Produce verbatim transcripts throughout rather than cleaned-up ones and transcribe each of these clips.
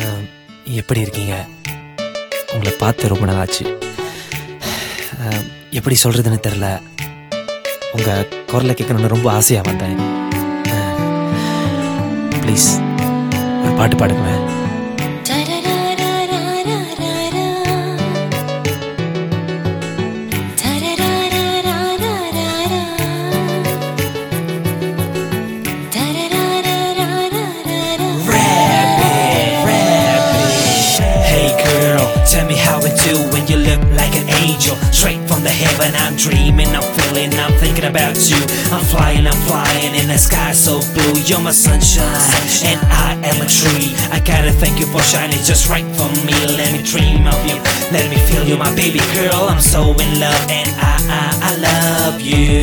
எப்படி இருக்கீங்க? உங்களை பார்த்து ரொம்ப நாள் ஆச்சு. எப்படி சொல்கிறதுன்னு தெரில. உங்கள் குரலை கேட்கணுன்னு ரொம்ப ஆசையாக வந்தேன். ப்ளீஸ் ஒரு பாட்டு பாடுங்களேன். Tell me how it do when you look like an angel straight from the heaven. I'm dreaming, I'm feeling, I'm thinking about you. I'm flying, I'm flying in the sky so blue. You're my sunshine, and I am a tree. I gotta thank you for shining just right for me. Let me dream of you, let me feel you, my baby girl. I'm so in love, and I, I, I love you.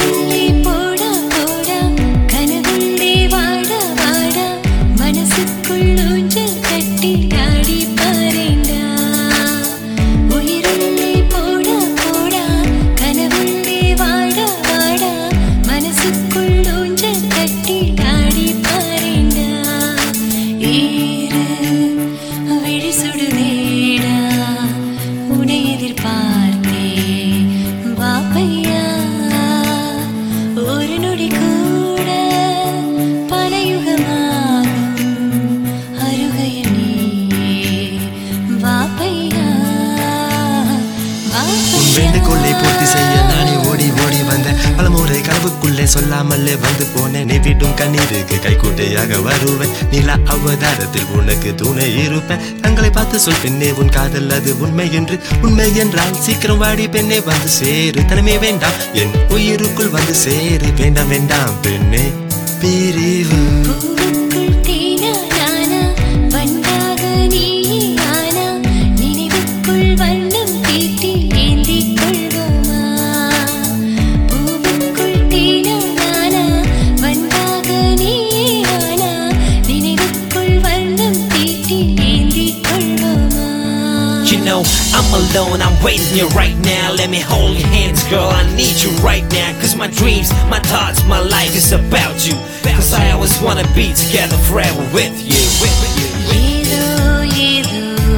வேண்டுகோளை பூர்த்தி செய்ய நானே ஓடி ஓடி வந்தேன். பலமுறை கனவுக்குள்ளே சொல்லாமலே வந்து போனேன். நீ விடும் கண்ணீருக்கு கைக்கூட்டையாக வருவேன். நிலா அவதாரத்தில் உனக்கு துணை இருப்பேன். தங்களை பார்த்து சொல் பெண்ணே, உன் காதல் அது உண்மை என்று. உண்மை என்றால் சீக்கிரம் வாடி பெண்ணே, வந்து சேரு. தனிமே வேண்டாம், என் உயிருக்குள் வந்து சேரு. வேண்டாம் வேண்டாம் பெண்ணே பிரிவு. You know, I'm alone, I'm waiting here right now. Let me hold your hands, girl, I need you right now. Cause my dreams, my thoughts, my life is about you. Cause I always wanna be together forever with you, with you, with you.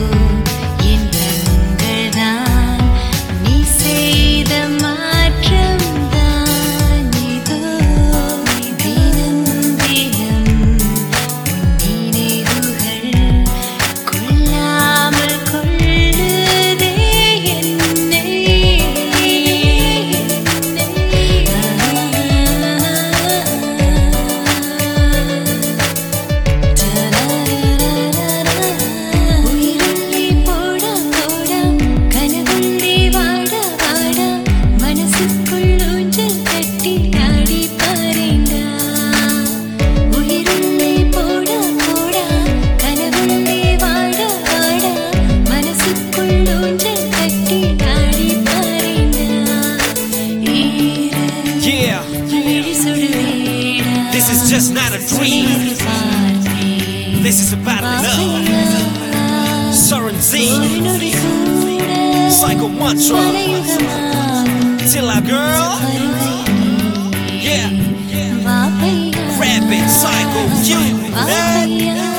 This is just not a dream. This is about love. Soren Z, Psycho Mantra, Tilla girl. Yeah, Rabbit, Psycho, you, man.